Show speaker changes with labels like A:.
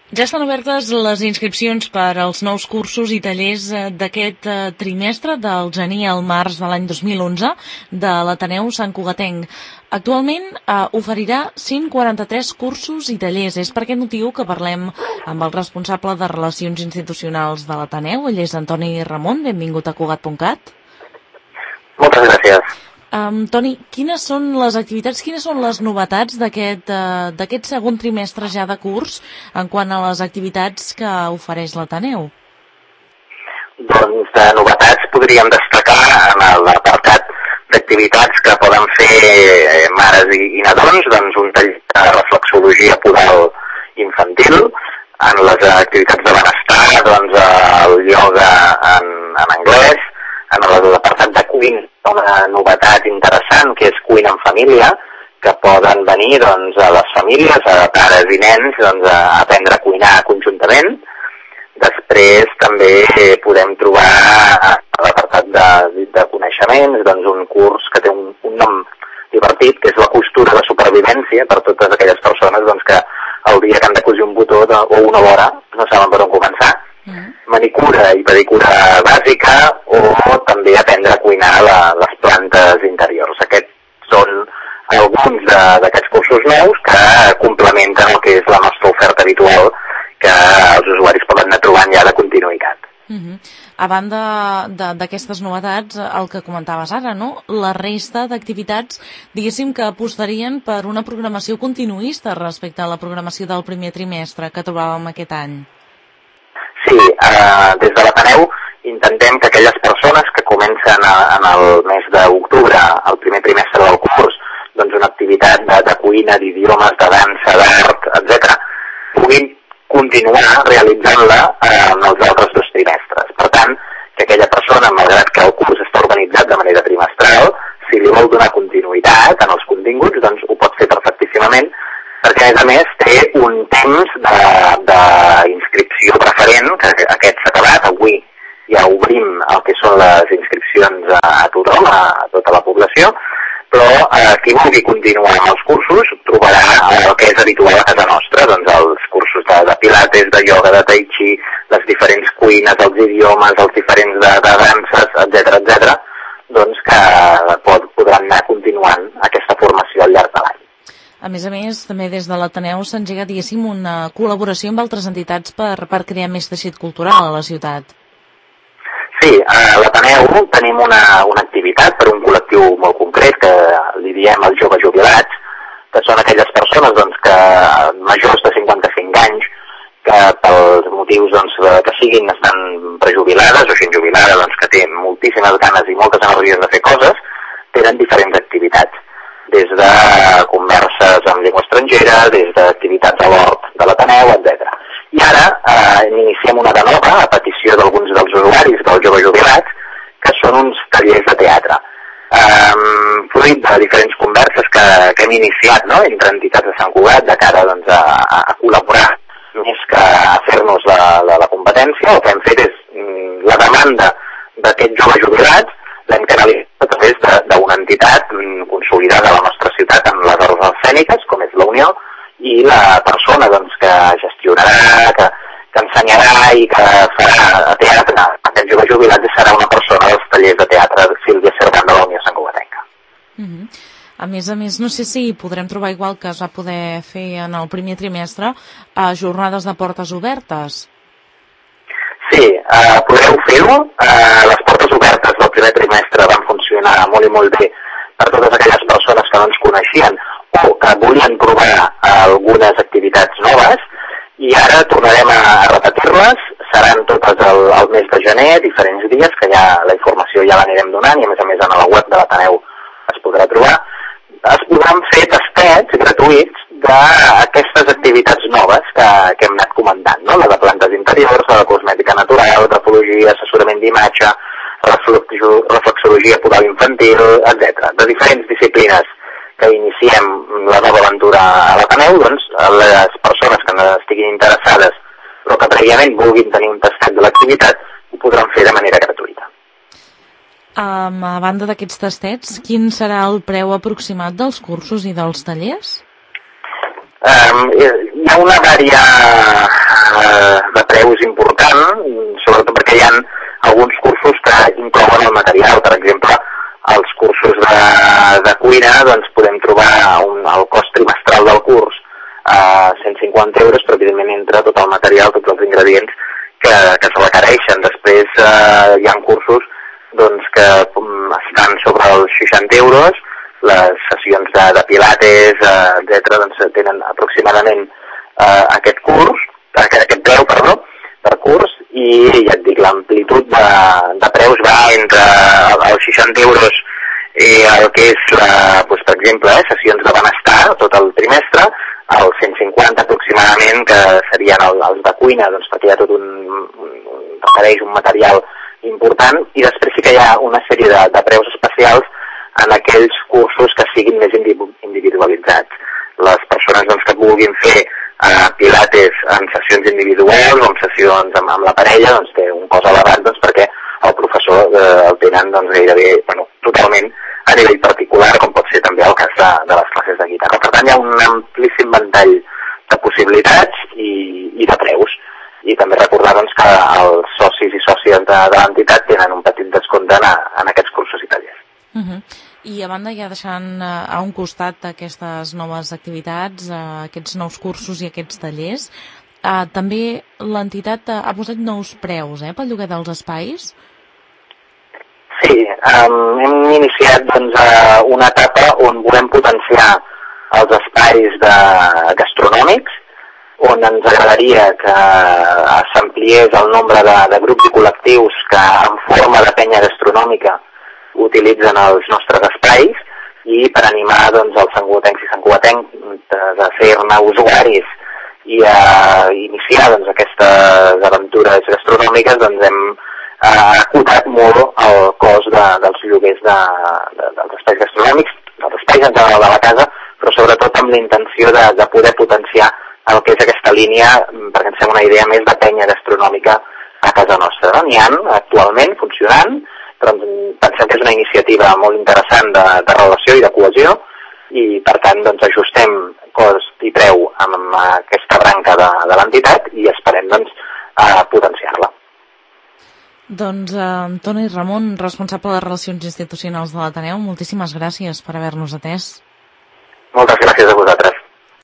A: Ja estan obertes les inscripcions per als nous cursos i tallers d'aquest trimestre, del gener al març de l'any 2011, de l'Ateneu Sant Cugatenc. Actualment oferirà 143 cursos i tallers. És per aquest motiu que parlem amb el responsable de Relacions Institucionals de l'Ateneu. Ell és Antoni Ramon. Benvingut a Cugat.cat.
B: Moltes gràcies.
A: Toni, quines són les activitats, quines són les novetats d'aquest segon trimestre ja de curs en quant a les activitats que ofereix l'Ateneu?
B: Doncs de novetats podríem destacar en l'apartat d'activitats que poden fer mares i nadons, doncs un taller de reflexologia podal infantil, en les activitats de benestar, doncs el ioga en anglès, en l'apartat de cuina, una novetat interessant que és cuina en família, que poden venir doncs, a les famílies, a pares i nens, doncs, a aprendre a cuinar conjuntament. Després també podem trobar a l'apartat de coneixements doncs, un curs que té un nom divertit, que és la costura de supervivència per totes aquelles persones doncs, que el dia que han de cosir un botó o una vora no saben per on començar. Manicura i pedicura bàsica o també aprendre a cuinar les plantes interiors. Aquests són alguns d'aquests cursos nous que complementen el que és la nostra oferta habitual que els usuaris poden anar trobant ja de continuïtat.
A: A banda d'aquestes novetats, el que comentaves ara, no? La resta d'activitats, diguéssim que apostarien per una programació continuista respecte a la programació del primer trimestre que trobàvem aquest any.
B: Sí, des de l'Ateneu intentem que aquelles persones que comencen en el mes d'octubre, el primer trimestre del curs, doncs una activitat de cuina, d'idiomes, de dansa, d'art, etc., puguin continuar realitzant-la en els altres 2 trimestres. Per tant, que aquella persona, malgrat que el curs està organitzat de manera trimestral, si li vol donar continuïtat en els continguts, doncs ho pot fer perfectíssimament, perquè a més té un temps d'inscripció preferent, que aquest s'ha acabat, avui ja obrim el que són les inscripcions a tothom, a tota la població, però qui vulgui continuar amb els cursos trobarà el que és habitual a casa nostra, doncs els cursos de pilates, de ioga, de tai chi, les diferents cuines, els idiomes, els diferents de danses, etc., doncs que podran anar continuant aquesta formació al llarg de l'any.
A: A més, també des de l'Ateneu s'engega, diguéssim, una col·laboració amb altres entitats per crear més teixit cultural a la ciutat.
B: Sí, a l'Ateneu tenim una activitat per un col·lectiu molt concret que li diem els joves jubilats, que són aquelles persones doncs, que majors de 55 anys que pels motius doncs, que siguin estan prejubilades o gent jubilada doncs, que té moltíssimes ganes i moltes energies de fer coses, tenen diferents activitats, des de converses en llengua estrangera, des d'activitats a l'hort de l'Ateneu, etc. I ara iniciem una de nova a petició d'alguns dels usuaris dels joves jubilats, que són uns tallers de teatre. Fruit de diferents converses que hem iniciat, no?, entre entitats de Sant Cugat de cara doncs, a col·laborar més que a fer-nos la competència. El que hem fet és la demanda d'aquests joves jubilats l'hem canalitzat a través d'una entitat consolidada a la nostra ciutat en les arts escèniques, com és la Unió, i la persona doncs, que gestionarà, que ensenyarà i que farà teatre a aquests joves jubilats serà una persona dels tallers de teatre Sílvia Cervant de la Unió Sant Cugatenca.
A: A més, no sé si podrem trobar, igual que es va poder fer en el primer trimestre, jornades de portes obertes.
B: Sí, podreu fer-ho. Les portes obertes del primer trimestre van funcionar molt i molt bé per totes aquelles persones que no ens coneixien o que volien provar algunes activitats noves, i ara tornarem a repetir-les. Seran totes el mes de gener, diferents dies, que ja la informació ja l'anirem donant, i a més en la web de l'Ateneu es podrà trobar. Es podran fer tastets gratuïts d'aquestes activitats noves que hem anat comentant, no? La de plantes interiors, la de cosmètica natural, grafologia, assessorament d'imatge, reflexologia podal infantil, etc. De diferents disciplines que iniciem la nova aventura a l'Ateneu, doncs les persones que estiguin interessades però que prèviament vulguin tenir un tastet de l'activitat ho podran fer de manera gratuïta.
A: A banda d'aquests tastets, quin serà el preu aproximat dels cursos i dels tallers?
B: Hi ha una material. Per exemple, als cursos de cuina doncs podem trobar el cost trimestral del curs a 150 euros, però evidentment entra tot el material, tots els ingredients que es requereixen. Després hi ha cursos doncs, que estan sobre els 60 euros, les sessions de pilates, etc., doncs tenen aproximadament aquest preu, per curs, i ja et dic, l'amplitud de preus va entre els 60 euros el que és, doncs, per exemple, sessions de benestar tot el trimestre, als 150 aproximadament, que serien els de cuina, doncs, perquè hi ha tot requereix un material important, i després sí que hi ha una sèrie de preus especials en aquells cursos que siguin més individualitzats. Les persones doncs, que vulguin fer pilates en sessions individuals o en sessions amb la parella, doncs té un cost elevat, doncs, perquè el professor el tenen doncs, gairebé, totalment a nivell particular, com pot ser també el cas de les classes de guitarra. Per tant, hi ha un amplíssim ventall de possibilitats i de preus. I també recordar doncs, que els socis i sòcies de l'entitat tenen un petit descompte en aquests cursos i tallers.
A: I a banda, ja deixant a un costat aquestes noves activitats, aquests nous cursos i aquests tallers, també l'entitat ha posat nous preus pel lloguer dels espais?
B: Sí, hem iniciat doncs, una etapa on volem potenciar els espais gastronòmics, on ens agradaria que s'ampliés el nombre de grups i col·lectius que en forma de penya gastronòmica utilitzen els nostres espais, i per animar doncs, els santcugatencs i santcugatencs a ser-ne usuaris i a iniciar doncs, aquestes aventures gastronòmiques, doncs hem acotat molt el cost dels lloguers dels espais gastronòmics, dels espais de la casa, però sobretot amb la intenció de poder potenciar el que és aquesta línia, perquè ens sembla una idea més de penya gastronòmica a casa nostra. N'hi ha actualment funcionant, però pensem que és una iniciativa molt interessant de relació i de cohesió, i per tant doncs, ajustem cost i preu amb aquesta branca de l'entitat i esperem doncs, potenciar-la.
A: Doncs Toni Ramon, responsable de Relacions Institucionals de l'Ateneu, moltíssimes gràcies per haver-nos atès.
B: Moltes gràcies a vosaltres.